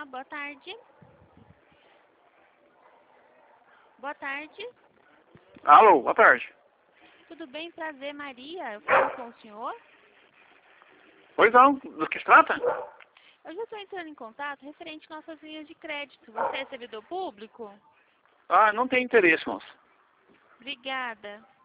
boa tarde. Boa tarde. Alô, boa tarde. Tudo bem? Prazer, Maria. Eu falo com o senhor. Pois não, do que se trata? Eu já estou entrando em contato referente às nossas linhas de crédito. Você é servidor público? Ah, não tem interesse, moça. Obrigada.